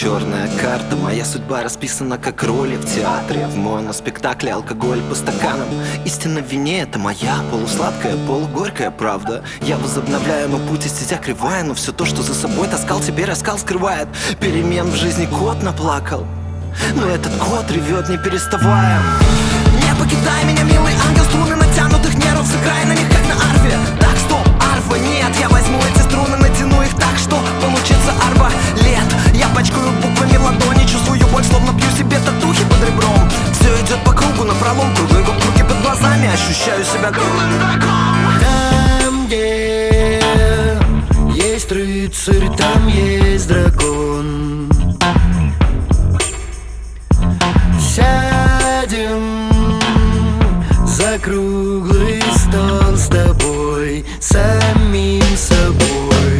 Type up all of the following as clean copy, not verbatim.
черная карта. Моя судьба расписана как роли в театре. В моноспектакле алкоголь по стаканам. Истина в вине — это моя полусладкая, полугорькая правда. Я возобновляю мой путь, и стезя кривая, но все то, что за собой таскал, теперь оскал скрывает. Перемен в жизни кот наплакал, но этот кот ревет не переставая. Не покидай меня, милый ангел, струны натянутых нервов, сыграй на них как на арфе. Так, стоп, арфа, нет, я возьму эти струны, натяну их так, что получится арбалет. Я пачкаю буквами ладони, чувствую боль, словно бью себе татухи под ребром. Все идет по кругу, напролом, кругом круги под глазами, ощущаю себя голым игроком. Там, где есть рыцарь, там есть дракон. Сядем за круглый стол с тобой, самим собой.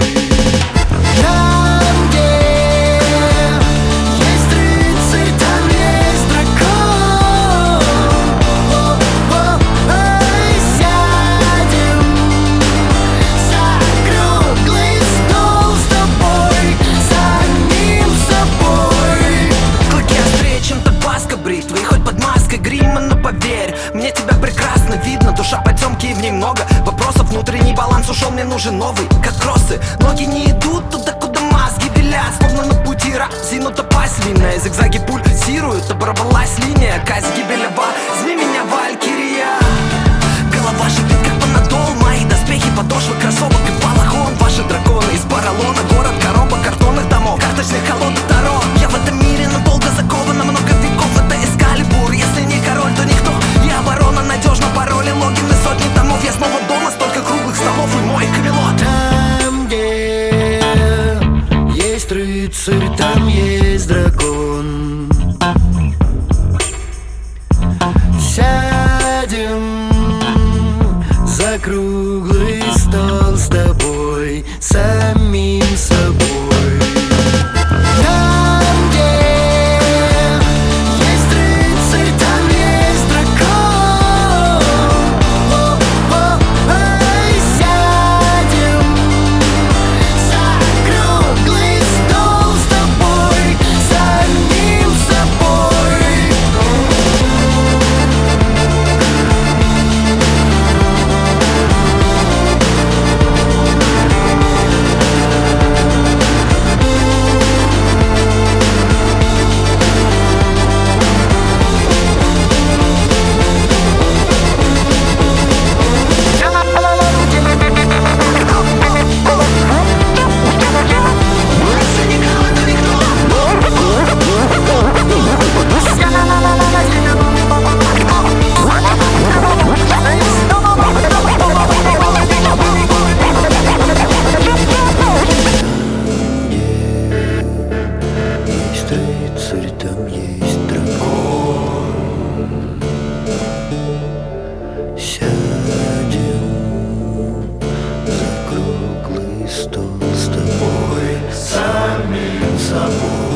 Там, где есть рыцарь, там есть дракон. Сядем за круглый стол с тобой, самим собой. Клыки острее, чем табаско бритвы, хоть под маской грима, но поверь, мне тебя прекрасно видно. Душа потемки и в ней много вопросов, внутренний баланс ушел, мне нужен новый, как кроссы. Ноги не идут туда, куда мозги велят, словно на пути разинута пасть длинная. Зигзаги пульсируют, оборвалась линия, казнь гибелева, зми меня, валькирия. Голова шипит, как панадол, мои доспехи, подошвы кроссовок и балахон. Ваши драконы из поролона, город коробок, картонных домов, карточных колодок Таро. Я в этом мире надолго закован, на много веков, это Эскалибур. Если не король, то никто, я оборона, надежно пароли, логины сотни домов. Я снова дома, столько круглых столов и мой Камелот. Там, где есть рыцарь, там есть дракон. Сядем за круглый стол с тобой, самим собой. Там, где есть рыцарь, там есть дракон. Сядем за круглый стол с тобой, самим собой. Рыцарь, там есть дракон. Сядем за круглый стол с тобой, самим собой.